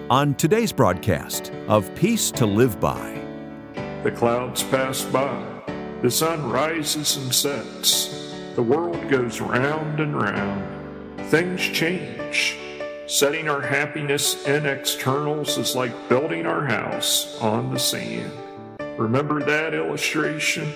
On today's broadcast of Peace to Live By. The clouds pass by, the sun rises and sets, the world goes round and round, things change. Setting our happiness in externals is like building our house on the sand. Remember that illustration?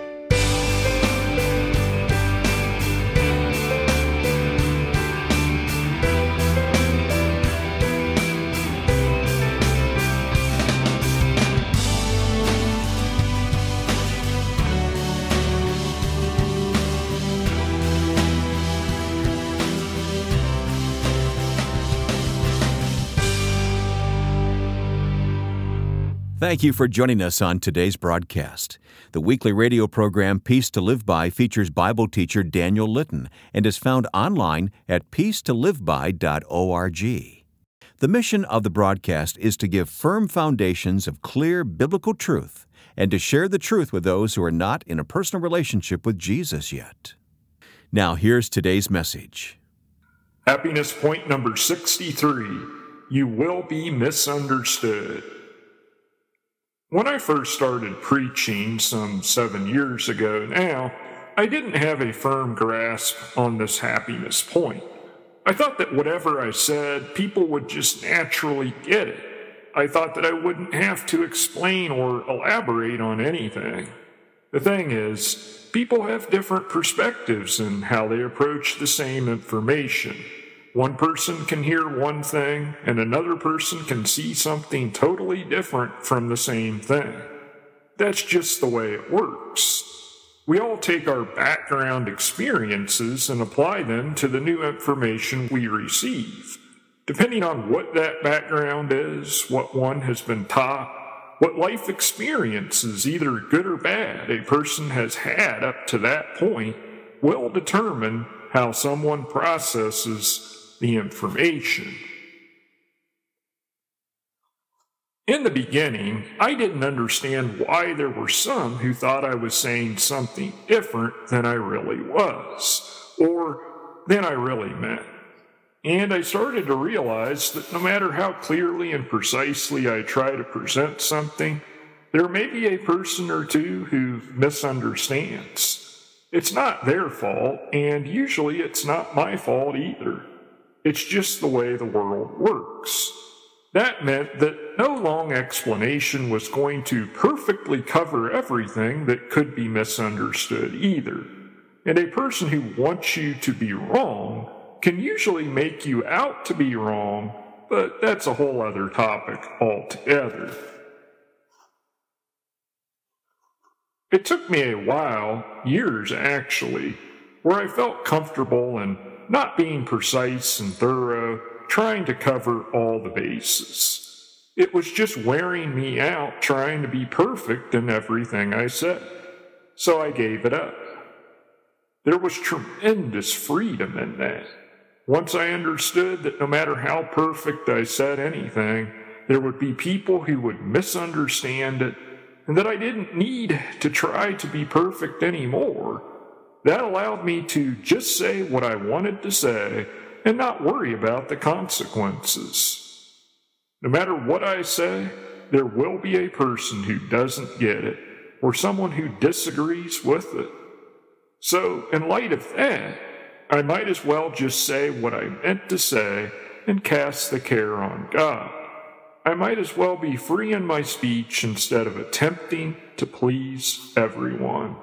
Thank you for joining us on today's broadcast. The weekly radio program Peace to Live By features Bible teacher Daniel Litton and is found online at peacetoliveby.org. The mission of the broadcast is to give firm foundations of clear biblical truth and to share the truth with those who are not in a personal relationship with Jesus yet. Now here's today's message. Happiness point number 63. You will be misunderstood. When I first started preaching some 7 years ago now, I didn't have a firm grasp on this happiness point. I thought that whatever I said, people would just naturally get it. I thought that I wouldn't have to explain or elaborate on anything. The thing is, people have different perspectives in how they approach the same information. One person can hear one thing, and another person can see something totally different from the same thing. That's just the way it works. We all take our background experiences and apply them to the new information we receive. Depending on what that background is, what one has been taught, what life experiences, either good or bad, a person has had up to that point, will determine how someone processes the information. In the beginning, I didn't understand why there were some who thought I was saying something different than I really was, or than I really meant. And I started to realize that no matter how clearly and precisely I try to present something, there may be a person or two who misunderstands. It's not their fault, and usually it's not my fault either. It's just the way the world works. That meant that no long explanation was going to perfectly cover everything that could be misunderstood either. And a person who wants you to be wrong can usually make you out to be wrong, but that's a whole other topic altogether. It took me a while, years actually, where I felt comfortable and not being precise and thorough, trying to cover all the bases. It was just wearing me out trying to be perfect in everything I said. So I gave it up. There was tremendous freedom in that. Once I understood that no matter how perfect I said anything, there would be people who would misunderstand it, and that I didn't need to try to be perfect anymore, that allowed me to just say what I wanted to say and not worry about the consequences. No matter what I say, there will be a person who doesn't get it or someone who disagrees with it. So, in light of that, I might as well just say what I meant to say and cast the care on God. I might as well be free in my speech instead of attempting to please everyone.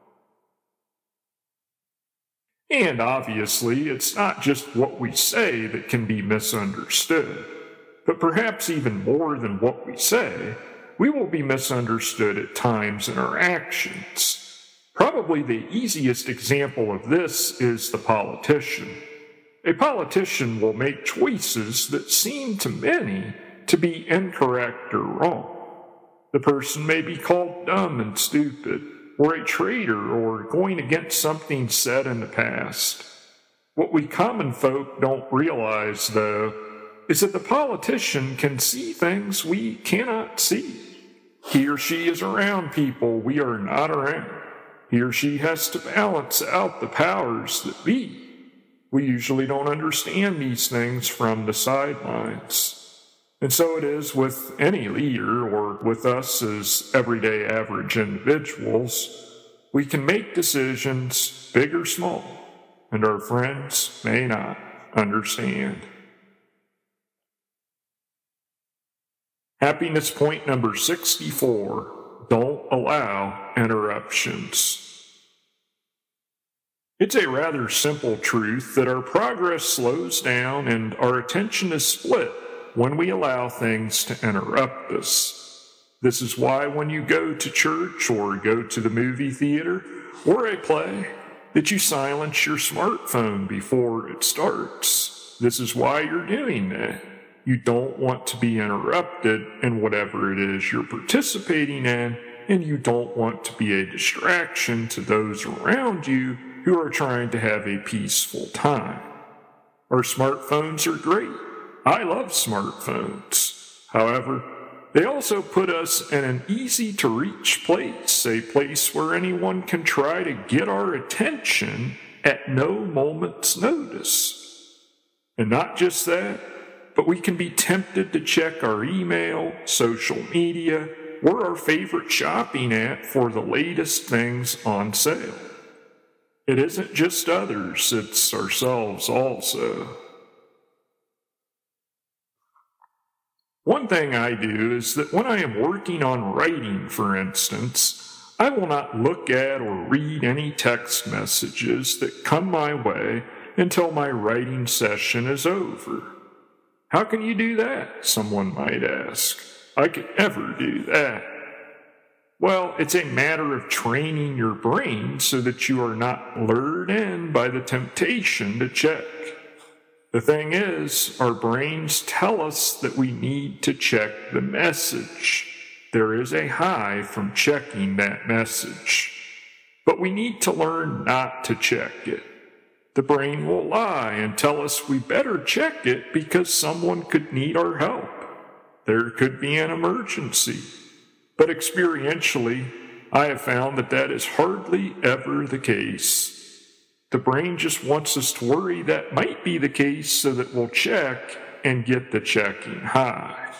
And obviously, it's not just what we say that can be misunderstood, but perhaps even more than what we say, we will be misunderstood at times in our actions. Probably the easiest example of this is the politician. A politician will make choices that seem to many to be incorrect or wrong. The person may be called dumb and stupid, or a traitor, or going against something said in the past. What we common folk don't realize, though, is that the politician can see things we cannot see. He or she is around people we are not around. He or she has to balance out the powers that be. We usually don't understand these things from the sidelines. And so it is with any leader or with us as everyday average individuals. We can make decisions, big or small, and our friends may not understand. Happiness point number 64, don't allow interruptions. It's a rather simple truth that our progress slows down and our attention is split when we allow things to interrupt us. This is why when you go to church or go to the movie theater or a play, that you silence your smartphone before it starts. This is why you're doing that. You don't want to be interrupted in whatever it is you're participating in, and you don't want to be a distraction to those around you who are trying to have a peaceful time. Our smartphones are great. I love smartphones. However, they also put us in an easy-to-reach place, a place where anyone can try to get our attention at no moment's notice. And not just that, but we can be tempted to check our email, social media, or our favorite shopping app for the latest things on sale. It isn't just others, it's ourselves also. One thing I do is that when I am working on writing, for instance, I will not look at or read any text messages that come my way until my writing session is over. How can you do that? Someone might ask. I could never do that. Well, it's a matter of training your brain so that you are not lured in by the temptation to check. The thing is, our brains tell us that we need to check the message. There is a high from checking that message. But we need to learn not to check it. The brain will lie and tell us we better check it because someone could need our help. There could be an emergency. But experientially, I have found that is hardly ever the case. The brain just wants us to worry that might be the case so that we'll check and get the checking high.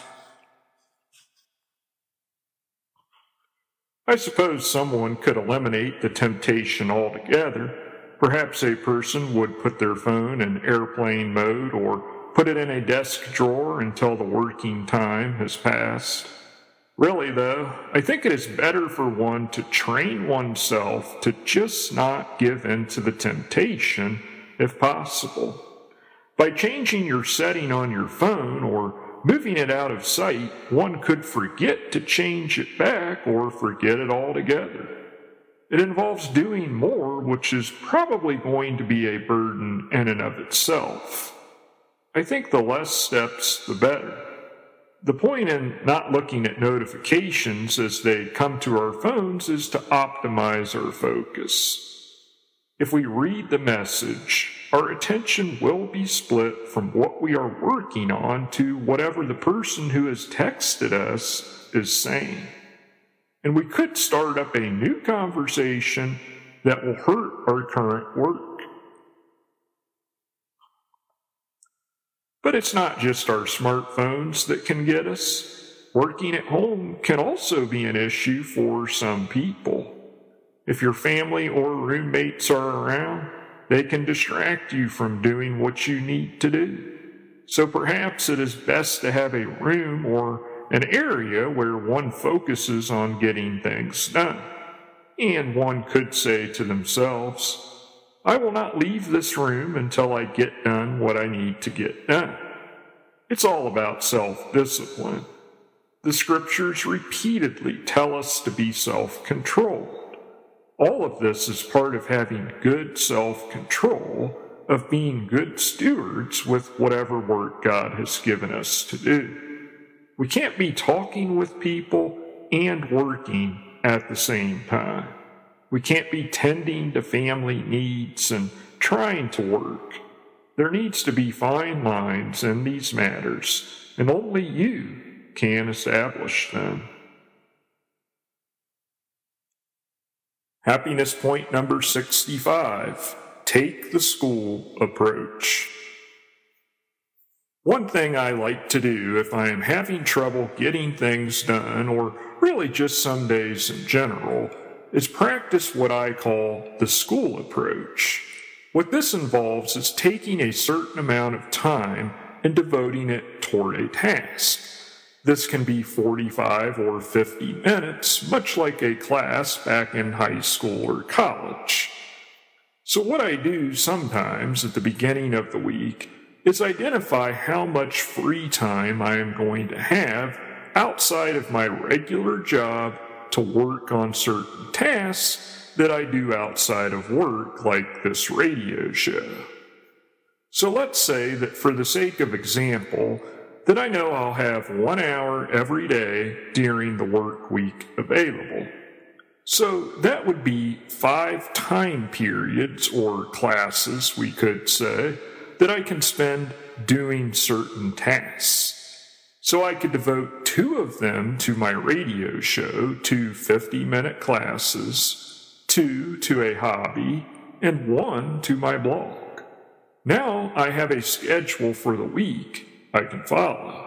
I suppose someone could eliminate the temptation altogether. Perhaps a person would put their phone in airplane mode or put it in a desk drawer until the working time has passed. Really, though, I think it is better for one to train oneself to just not give in to the temptation, if possible. By changing your setting on your phone or moving it out of sight, one could forget to change it back or forget it altogether. It involves doing more, which is probably going to be a burden in and of itself. I think the less steps, the better. The point in not looking at notifications as they come to our phones is to optimize our focus. If we read the message, our attention will be split from what we are working on to whatever the person who has texted us is saying. And we could start up a new conversation that will hurt our current work. But it's not just our smartphones that can get us. Working at home can also be an issue for some people. If your family or roommates are around, they can distract you from doing what you need to do. So perhaps it is best to have a room or an area where one focuses on getting things done. And one could say to themselves, I will not leave this room until I get done what I need to get done. It's all about self-discipline. The scriptures repeatedly tell us to be self-controlled. All of this is part of having good self-control, of being good stewards with whatever work God has given us to do. We can't be talking with people and working at the same time. We can't be tending to family needs and trying to work. There needs to be fine lines in these matters, and only you can establish them. Happiness point number 65. Take the school approach. One thing I like to do if I am having trouble getting things done, or really just some days in general, is practice what I call the school approach. What this involves is taking a certain amount of time and devoting it toward a task. This can be 45 or 50 minutes, much like a class back in high school or college. So what I do sometimes at the beginning of the week is identify how much free time I am going to have outside of my regular job to work on certain tasks that I do outside of work, like this radio show. So let's say that for the sake of example, that I know I'll have 1 hour every day during the work week available. So that would be 5 time periods, or classes, we could say, that I can spend doing certain tasks. So I could devote 2 of them to my radio show, 2 50-minute classes, 2 to a hobby, and 1 to my blog. Now I have a schedule for the week I can follow.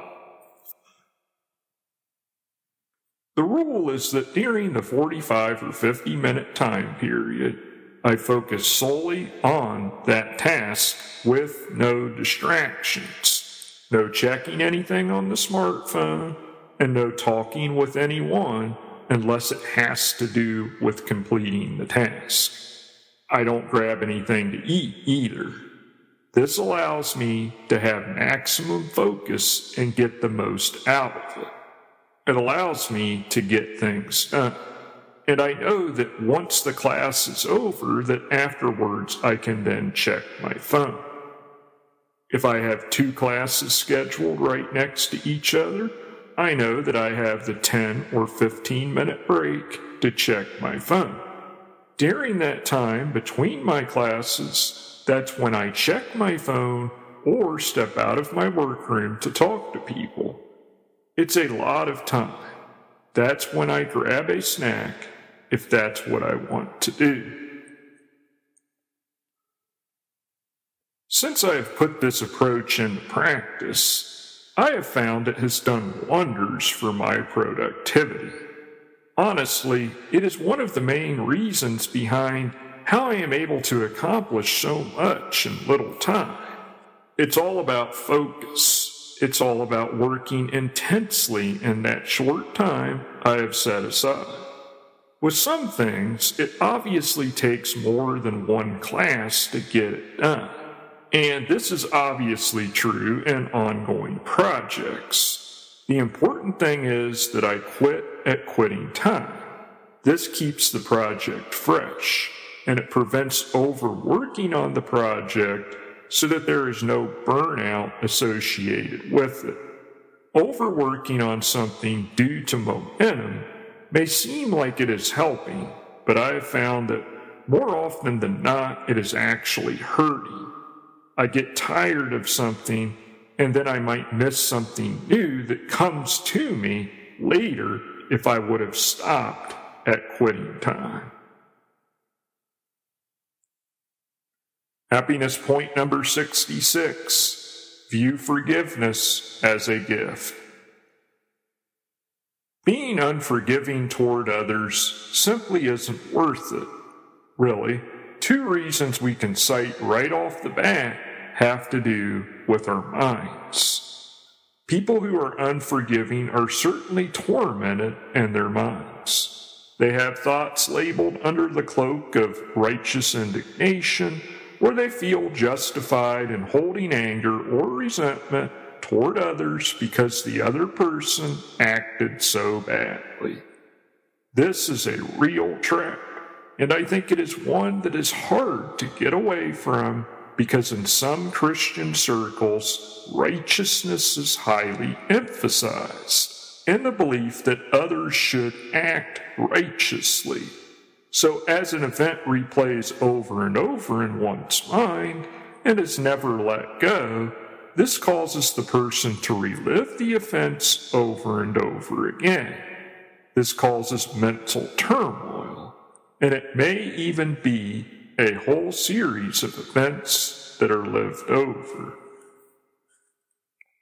The rule is that during the 45 or 50-minute time period, I focus solely on that task with no distractions, no checking anything on the smartphone, and no talking with anyone unless it has to do with completing the task. I don't grab anything to eat either. This allows me to have maximum focus and get the most out of it. It allows me to get things done. And I know that once the class is over, that afterwards I can then check my phone. If I have 2 classes scheduled right next to each other, I know that I have the 10 or 15-minute break to check my phone. During that time between my classes, that's when I check my phone or step out of my workroom to talk to people. It's a lot of time. That's when I grab a snack, if that's what I want to do. Since I have put this approach into practice, I have found it has done wonders for my productivity. Honestly, it is one of the main reasons behind how I am able to accomplish so much in little time. It's all about focus. It's all about working intensely in that short time I have set aside. With some things, it obviously takes more than 1 class to get it done. And this is obviously true in ongoing projects. The important thing is that I quit at quitting time. This keeps the project fresh, and it prevents overworking on the project so that there is no burnout associated with it. Overworking on something due to momentum may seem like it is helping, but I have found that more often than not, it is actually hurting. I get tired of something, and then I might miss something new that comes to me later if I would have stopped at quitting time. Happiness point number 66. View forgiveness as a gift. Being unforgiving toward others simply isn't worth it. Really, 2 reasons we can cite right off the bat have to do with our minds. People who are unforgiving are certainly tormented in their minds. They have thoughts labeled under the cloak of righteous indignation, where they feel justified in holding anger or resentment toward others because the other person acted so badly. This is a real trap, and I think it is one that is hard to get away from because in some Christian circles, righteousness is highly emphasized, and the belief that others should act righteously. So as an event replays over and over in one's mind and is never let go, this causes the person to relive the offense over and over again. This causes mental turmoil, and it may even be a whole series of events that are lived over.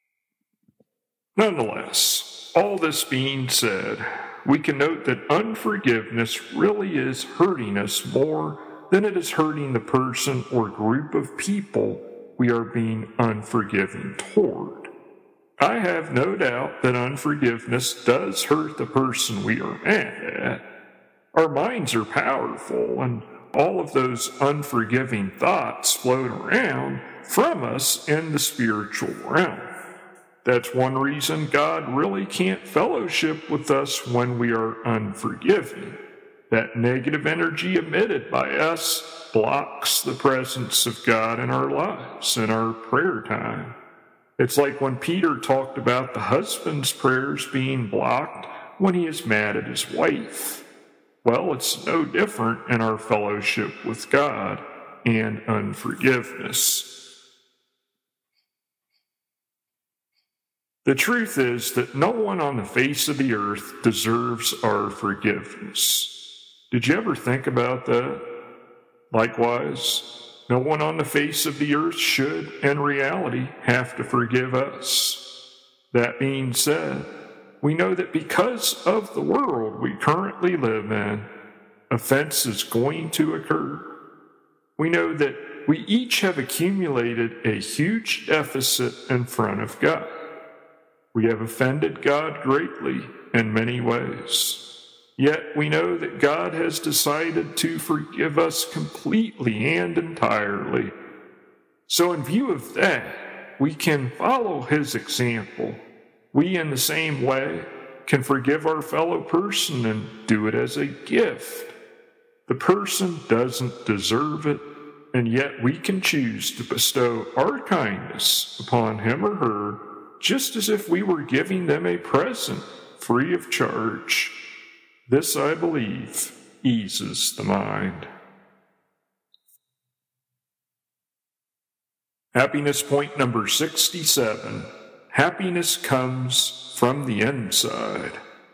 Nonetheless, all this being said, we can note that unforgiveness really is hurting us more than it is hurting the person or group of people we are being unforgiving toward. I have no doubt that unforgiveness does hurt the person we are mad at. Our minds are powerful, and all of those unforgiving thoughts float around from us in the spiritual realm. That's one reason God really can't fellowship with us when we are unforgiving. That negative energy emitted by us blocks the presence of God in our lives, in our prayer time. It's like when Peter talked about the husband's prayers being blocked when he is mad at his wife. Well, it's no different in our fellowship with God and unforgiveness. The truth is that no one on the face of the earth deserves our forgiveness. Did you ever think about that? Likewise, no one on the face of the earth should, in reality, have to forgive us. That being said, we know that because of the world we currently live in, offense is going to occur. We know that we each have accumulated a huge deficit in front of God. We have offended God greatly in many ways. Yet we know that God has decided to forgive us completely and entirely. So in view of that, we can follow his example. We, in the same way, can forgive our fellow person and do it as a gift. The person doesn't deserve it, and yet we can choose to bestow our kindness upon him or her just as if we were giving them a present free of charge. This, I believe, eases the mind. Happiness point number 67. Happiness comes from the inside.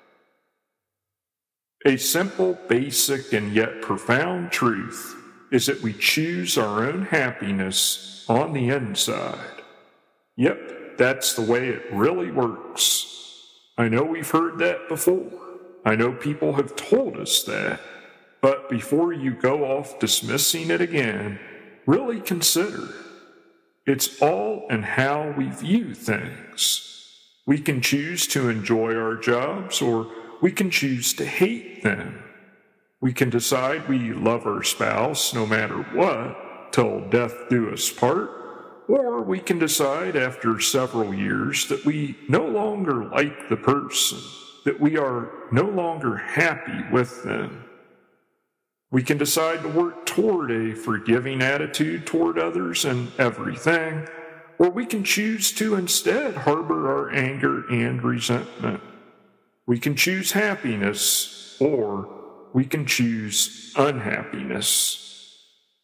A simple, basic, and yet profound truth is that we choose our own happiness on the inside. Yep, that's the way it really works. I know we've heard that before. I know people have told us that. But before you go off dismissing it again, really consider it. It's all in how we view things. We can choose to enjoy our jobs, or we can choose to hate them. We can decide we love our spouse no matter what, till death do us part, or we can decide after several years that we no longer like the person, that we are no longer happy with them. We can decide to work toward a forgiving attitude toward others and everything, or we can choose to instead harbor our anger and resentment. We can choose happiness, or we can choose unhappiness.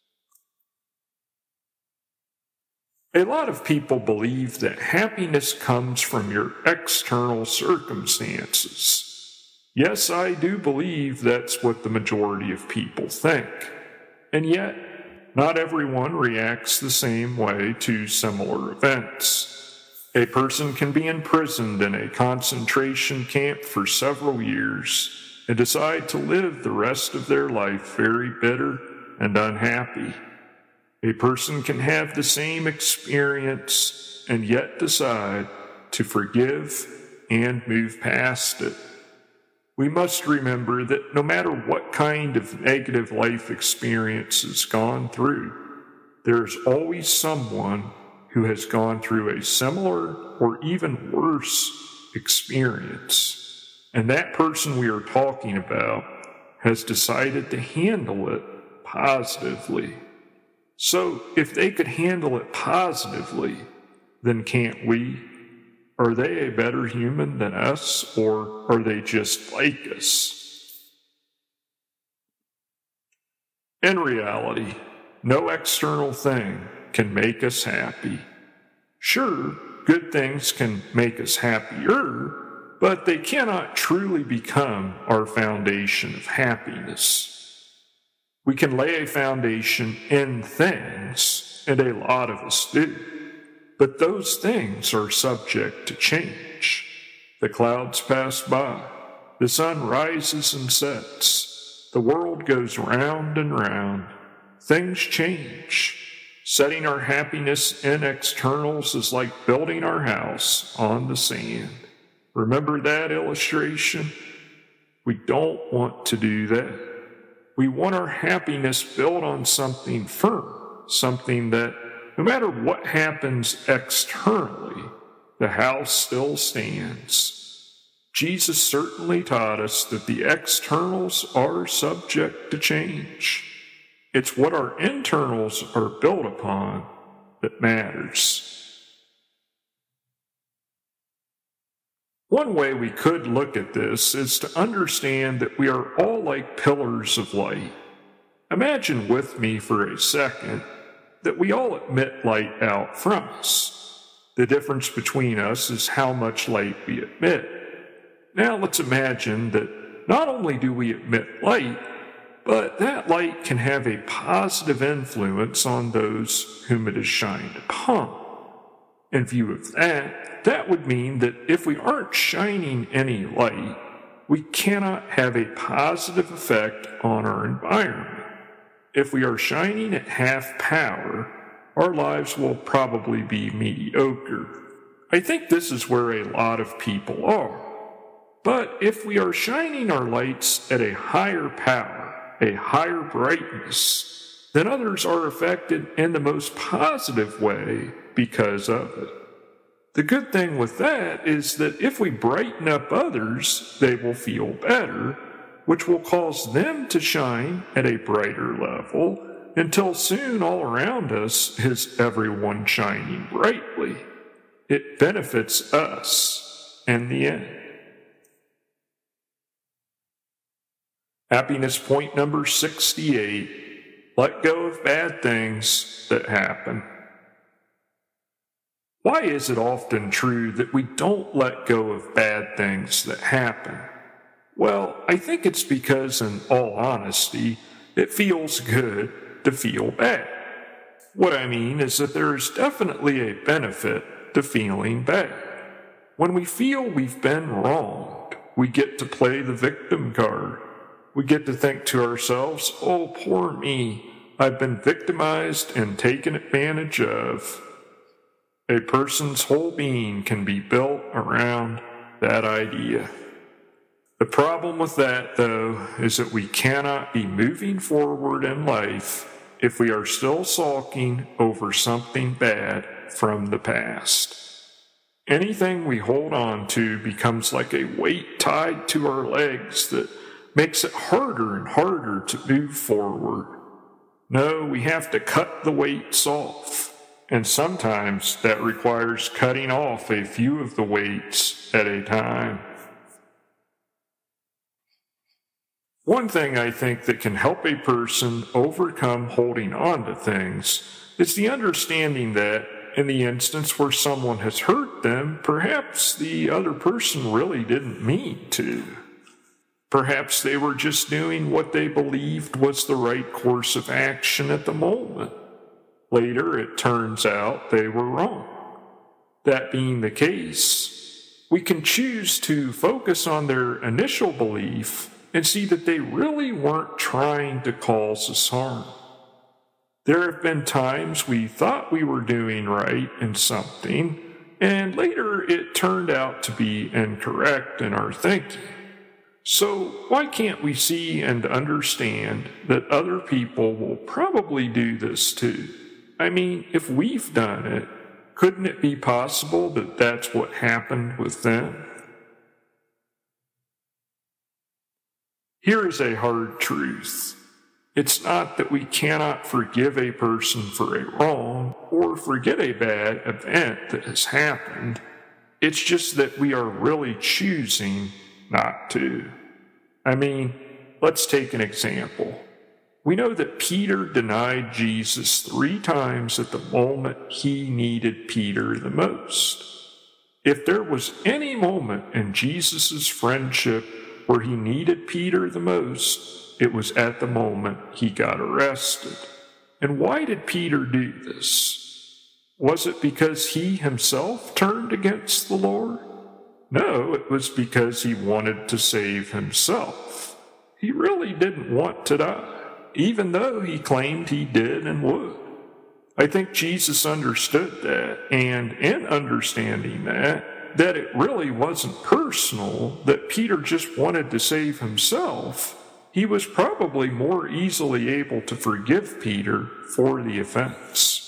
A lot of people believe that happiness comes from your external circumstances. Yes, I do believe that's what the majority of people think. And yet, not everyone reacts the same way to similar events. A person can be imprisoned in a concentration camp for several years and decide to live the rest of their life very bitter and unhappy. A person can have the same experience and yet decide to forgive and move past it. We must remember that no matter what kind of negative life experience is gone through, there's always someone who has gone through a similar or even worse experience. And that person we are talking about has decided to handle it positively. So if they could handle it positively, then can't we? Are they a better human than us, or are they just like us? In reality, no external thing can make us happy. Sure, good things can make us happier, but they cannot truly become our foundation of happiness. We can lay a foundation in things, and a lot of us do. But those things are subject to change. The clouds pass by. The sun rises and sets. The world goes round and round. Things change. Setting our happiness in externals is like building our house on the sand. Remember that illustration? We don't want to do that. We want our happiness built on something firm, something that, no matter what happens externally, the house still stands. Jesus certainly taught us that the externals are subject to change. It's what our internals are built upon that matters. One way we could look at this is to understand that we are all like pillars of light. Imagine with me for a second that we all emit light out from us. The difference between us is how much light we emit. Now let's imagine that not only do we emit light, but that light can have a positive influence on those whom it is shined upon. In view of that, that would mean that if we aren't shining any light, we cannot have a positive effect on our environment. If we are shining at half power, our lives will probably be mediocre. I think this is where a lot of people are. But if we are shining our lights at a higher power, a higher brightness, then others are affected in the most positive way because of it. The good thing with that is that if we brighten up others, they will feel better, which will cause them to shine at a brighter level, until soon all around us is everyone shining brightly. It benefits us in the end. Happiness point number 68. Let go of bad things that happen. Why is it often true that we don't let go of bad things that happen? Well, I think it's because, in all honesty, it feels good to feel bad. What I mean is that there is definitely a benefit to feeling bad. When we feel we've been wronged, we get to play the victim card. We get to think to ourselves, oh, poor me, I've been victimized and taken advantage of. A person's whole being can be built around that idea. The problem with that, though, is that we cannot be moving forward in life if we are still sulking over something bad from the past. Anything we hold on to becomes like a weight tied to our legs that makes it harder and harder to move forward. No, we have to cut the weights off. And sometimes that requires cutting off a few of the weights at a time. One thing I think that can help a person overcome holding on to things is the understanding that, in the instance where someone has hurt them, perhaps the other person really didn't mean to. Perhaps they were just doing what they believed was the right course of action at the moment. Later, it turns out they were wrong. That being the case, we can choose to focus on their initial belief and see that they really weren't trying to cause us harm. There have been times we thought we were doing right in something, and later it turned out to be incorrect in our thinking. So why can't we see and understand that other people will probably do this too? I mean, if we've done it, couldn't it be possible that that's what happened with them? Here is a hard truth. It's not that we cannot forgive a person for a wrong or forget a bad event that has happened. It's just that we are really choosing not to. I mean, let's take an example. We know that Peter denied Jesus 3 times at the moment he needed Peter the most. If there was any moment in Jesus' friendship where he needed Peter the most, it was at the moment he got arrested. And why did Peter do this? Was it because he himself turned against the Lord? No, it was because he wanted to save himself. He really didn't want to die, even though he claimed he did and would. I think Jesus understood that, and in understanding that it really wasn't personal, that Peter just wanted to save himself, he was probably more easily able to forgive Peter for the offense.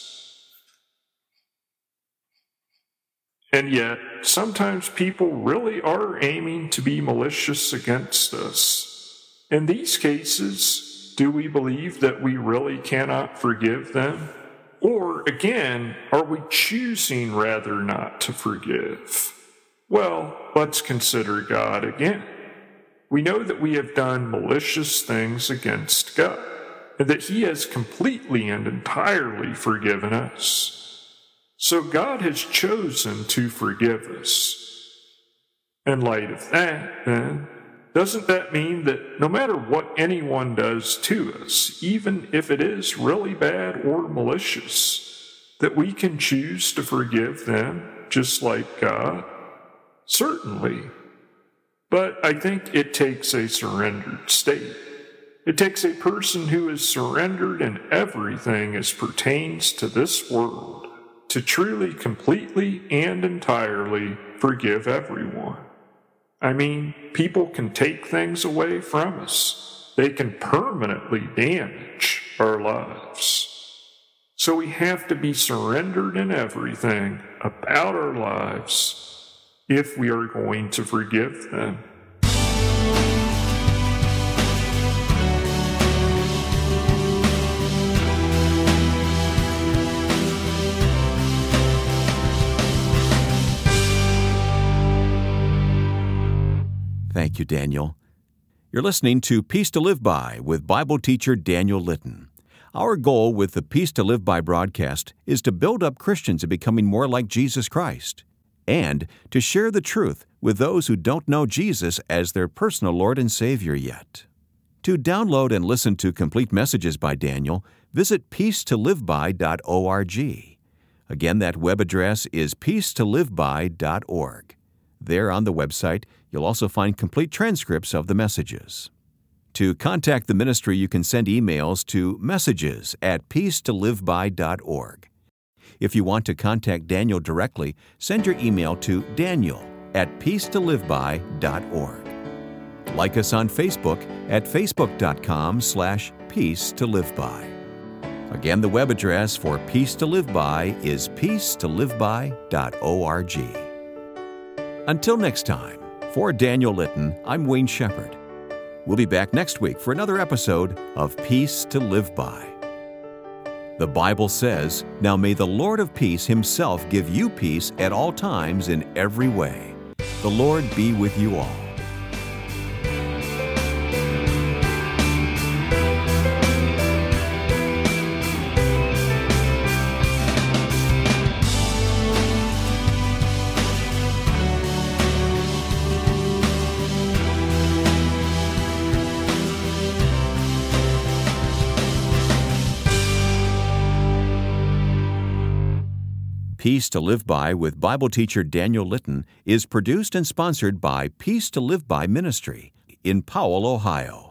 And yet, sometimes people really are aiming to be malicious against us. In these cases, do we believe that we really cannot forgive them? Or, again, are we choosing rather not to forgive? Well, let's consider God again. We know that we have done malicious things against God, and that He has completely and entirely forgiven us. So God has chosen to forgive us. In light of that, then, doesn't that mean that no matter what anyone does to us, even if it is really bad or malicious, that we can choose to forgive them just like God? Certainly. But I think it takes a surrendered state. It takes a person who is surrendered in everything as pertains to this world to truly, completely, and entirely forgive everyone. I mean, people can take things away from us. They can permanently damage our lives. So we have to be surrendered in everything about our lives if we are going to forgive them. Thank you, Daniel. You're listening to Peace to Live By with Bible teacher Daniel Litton. Our goal with the Peace to Live By broadcast is to build up Christians in becoming more like Jesus Christ and to share the truth with those who don't know Jesus as their personal Lord and Savior yet. To download and listen to complete messages by Daniel, visit peacetoliveby.org. Again, that web address is peacetoliveby.org. There on the website, you'll also find complete transcripts of the messages. To contact the ministry, you can send emails to messages@peacetoliveby.org. If you want to contact Daniel directly, send your email to daniel@peacetoliveby.org. Like us on Facebook at facebook.com/peacetoliveby. Again, the web address for Peace to Live By is peacetoliveby.org. Until next time, for Daniel Litton, I'm Wayne Shepherd. We'll be back next week for another episode of Peace to Live By. The Bible says, "Now may the Lord of peace Himself give you peace at all times in every way. The Lord be with you all." Peace to Live By with Bible teacher Daniel Litton is produced and sponsored by Peace to Live By Ministry in Powell, Ohio.